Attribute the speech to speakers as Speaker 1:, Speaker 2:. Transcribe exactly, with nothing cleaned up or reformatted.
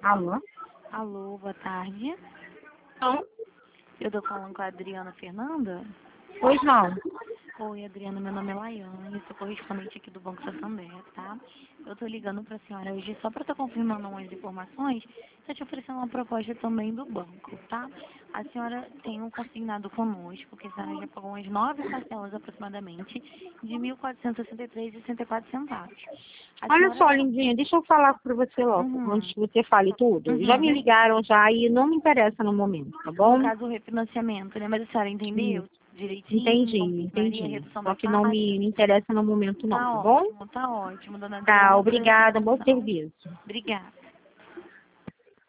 Speaker 1: Alô?
Speaker 2: Alô, boa tarde.
Speaker 1: Não?
Speaker 2: Eu tô falando com a Adriana Fernanda.
Speaker 1: Pois não.
Speaker 2: Oi, Adriana, meu nome é Laiane, sou correspondente aqui do Banco Santander, tá? Eu tô ligando pra senhora hoje só pra estar confirmando umas informações e te oferecendo uma proposta também do banco, tá? A senhora tem um consignado conosco, que a senhora já pagou umas nove parcelas aproximadamente, de mil quatrocentos e sessenta e três reais e sessenta e quatro centavos. A
Speaker 1: Olha
Speaker 2: senhora...
Speaker 1: só, lindinha, deixa eu falar pra você logo,
Speaker 2: Uhum,
Speaker 1: antes que você fale tudo. Já me
Speaker 2: uhum.
Speaker 1: ligaram já e não me interessa no momento, tá bom?
Speaker 2: No caso, o refinanciamento, né? Mas a senhora entendeu
Speaker 1: Hum,
Speaker 2: direitinho?
Speaker 1: Entendi,
Speaker 2: Confirmaria a
Speaker 1: entendi.
Speaker 2: redução
Speaker 1: Só
Speaker 2: da
Speaker 1: que não
Speaker 2: taxa?
Speaker 1: me, me interessa no momento não,
Speaker 2: Tá
Speaker 1: tá bom?
Speaker 2: ótimo, tá ótimo, dona
Speaker 1: Tá,
Speaker 2: Adriana, eu agradeço a
Speaker 1: obrigada, bom
Speaker 2: atenção.
Speaker 1: serviço.
Speaker 2: Obrigada.